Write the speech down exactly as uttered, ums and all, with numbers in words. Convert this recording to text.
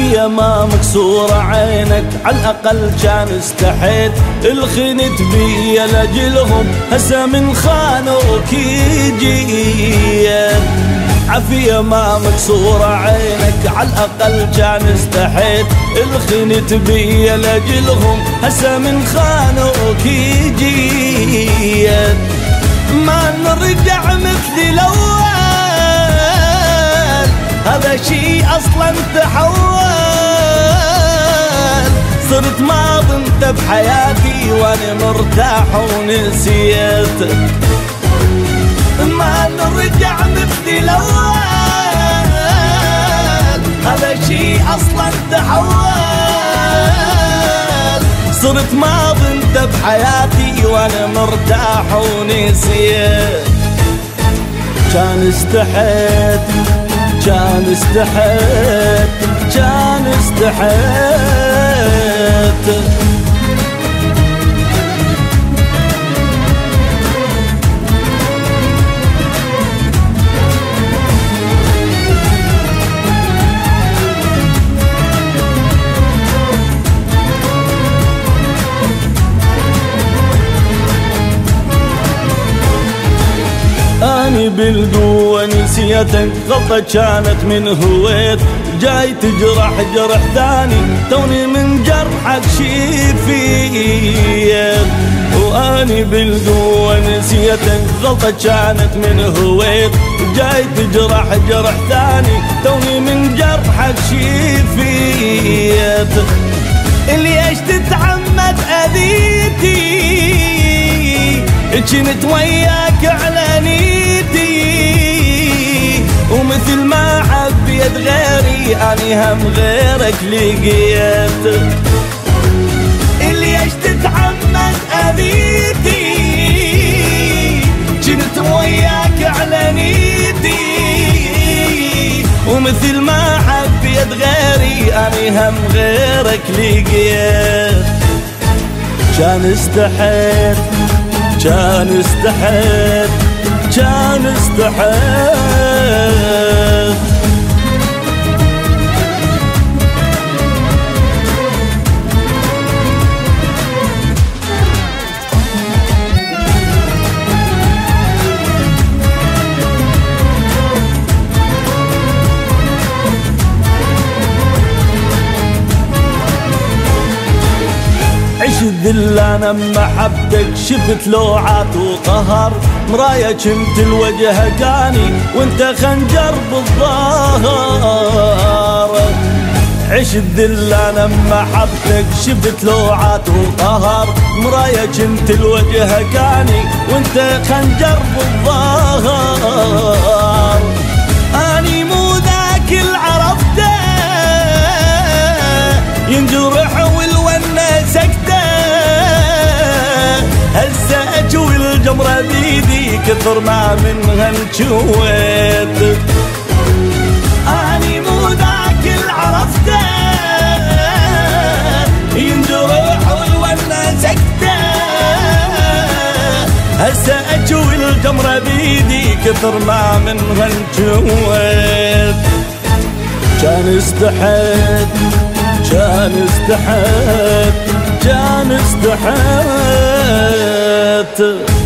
عافية ما مكسورة عينك، على الأقل كان استحيت الخنت بيا لجلهم، هسه من خانوك يجيت. عافية ما مكسورة عينك، على الأقل كان استحيت الخنت بيا لجلهم، هسه من خانوك يجيت. ما نرجع مثل الأول، هذا شي أصلا تحول، صرت ماض انت بحياتي وانا مرتاح ونسيت. ما نرجع مثل الأول، هذا شي أصلا تحول، صرت ماض انت بحياتي وانا مرتاح ونسيت. كان استحيت كان استحيت كان استحيت. أني بالقوة نسيتك، غلطة كانت من هويت، جاي تجرح جرح ثاني توني من جرحك شفيت. وأني بالقوة نسيتك، غلطة كانت من هويت، جاي تجرح جرح ثاني توني من جرحك شفيت. ليش تتعمد أذيتي، كنت وياك على نيتي، ومثل ما حبيت غيري اني هم غيرك لقيت. ليش تتعمد اذيتي، كنت وياك على نيتي، ومثل ما حبيت غيري اني هم غيرك لقيت. كان استحيت كان استحيت كان استحيت. عشت ذل انا محبتك، شفت لوعات وقهر، مراية كنت الوجه كاني وانت خنجر بالظهر. عشت ذل انا محبتك، شفت لوعات وقهر، مراية كنت الوجه كاني وانت خنجر بالظهر. اني مو ذاك اللي عرفته، ينجرح والونه سكته، هسه اجوي الجمرة بيدي كثر ما منها انجويت. اني مو ذاك اللي عرفته، ينجرح والونه سكته، هسه اجوي الجمرة بيدي كثر ما منها انجويت. كان استحيت كان استحيت كان استحيت.